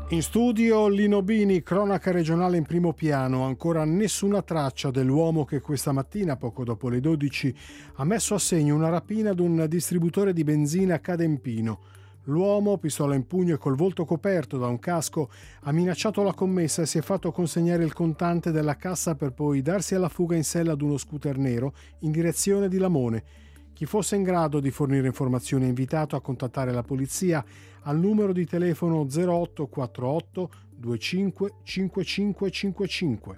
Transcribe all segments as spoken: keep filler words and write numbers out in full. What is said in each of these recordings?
In studio Lino Bini, cronaca regionale in primo piano. Ancora nessuna traccia dell'uomo che questa mattina, poco dopo le dodici, ha messo a segno una rapina ad un distributore di benzina a Cadempino. L'uomo, pistola in pugno e col volto coperto da un casco, ha minacciato la commessa e si è fatto consegnare il contante della cassa per poi darsi alla fuga in sella ad uno scooter nero in direzione di Lamone. Chi fosse in grado di fornire informazioni è invitato a contattare la polizia al numero di telefono zero otto quattro otto due cinque cinque cinque cinque cinque.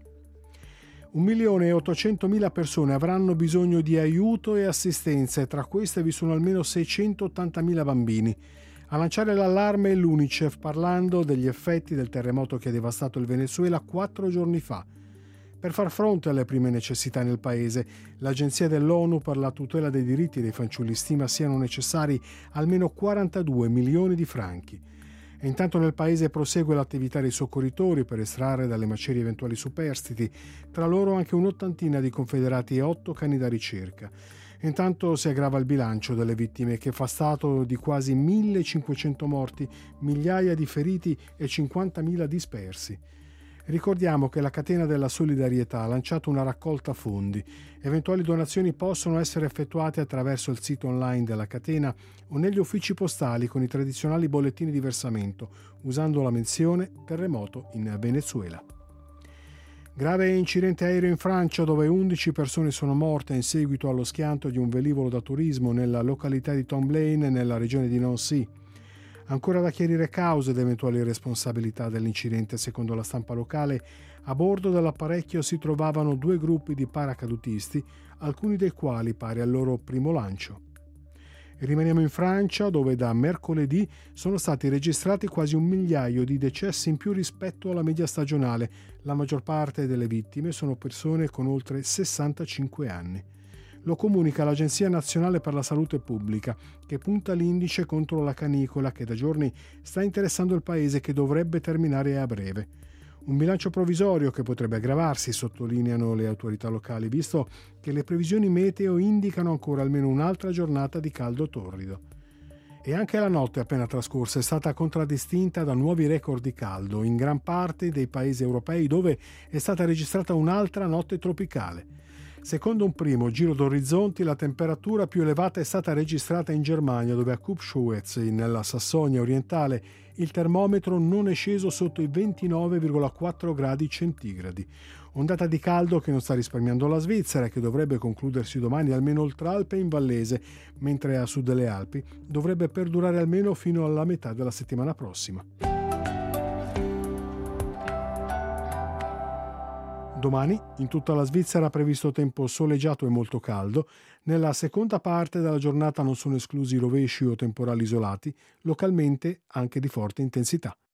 Un milione e ottocentomila persone avranno bisogno di aiuto e assistenza e tra queste vi sono almeno seicentottantamila bambini. A lanciare l'allarme è l'UNICEF parlando degli effetti del terremoto che ha devastato il Venezuela quattro giorni fa. Per far fronte alle prime necessità nel paese, l'Agenzia dell'ONU per la tutela dei diritti dei fanciulli stima siano necessari almeno quarantadue milioni di franchi. E intanto nel paese prosegue l'attività dei soccorritori per estrarre dalle macerie eventuali superstiti, tra loro anche un'ottantina di confederati e otto cani da ricerca. Intanto si aggrava il bilancio delle vittime, che fa stato di quasi millecinquecento morti, migliaia di feriti e cinquantamila dispersi. Ricordiamo che la Catena della Solidarietà ha lanciato una raccolta fondi. Eventuali donazioni possono essere effettuate attraverso il sito online della catena o negli uffici postali con i tradizionali bollettini di versamento, usando la menzione terremoto in Venezuela. Grave incidente aereo in Francia, dove undici persone sono morte in seguito allo schianto di un velivolo da turismo nella località di Tomblaine, nella regione di Nancy. Ancora da chiarire cause ed eventuali responsabilità dell'incidente. Secondo la stampa locale, a bordo dell'apparecchio si trovavano due gruppi di paracadutisti, alcuni dei quali pari al loro primo lancio. E rimaniamo in Francia, dove da mercoledì sono stati registrati quasi un migliaio di decessi in più rispetto alla media stagionale. La maggior parte delle vittime sono persone con oltre sessantacinque anni. Lo comunica l'Agenzia Nazionale per la Salute Pubblica, che punta l'indice contro la canicola che da giorni sta interessando il paese, che dovrebbe terminare a breve. Un bilancio provvisorio che potrebbe aggravarsi, sottolineano le autorità locali, visto che le previsioni meteo indicano ancora almeno un'altra giornata di caldo torrido. E anche la notte appena trascorsa è stata contraddistinta da nuovi record di caldo in gran parte dei paesi europei, dove è stata registrata un'altra notte tropicale. Secondo un primo giro d'orizzonti, la temperatura più elevata è stata registrata in Germania, dove a Kupschwitz, nella Sassonia orientale, il termometro non è sceso sotto i ventinove virgola quattro gradi centigradi. Ondata di caldo che non sta risparmiando la Svizzera e che dovrebbe concludersi domani almeno oltre Alpe in Vallese, mentre a sud delle Alpi dovrebbe perdurare almeno fino alla metà della settimana prossima. Domani in tutta la Svizzera è previsto tempo soleggiato e molto caldo. Nella seconda parte della giornata non sono esclusi rovesci o temporali isolati, localmente anche di forte intensità.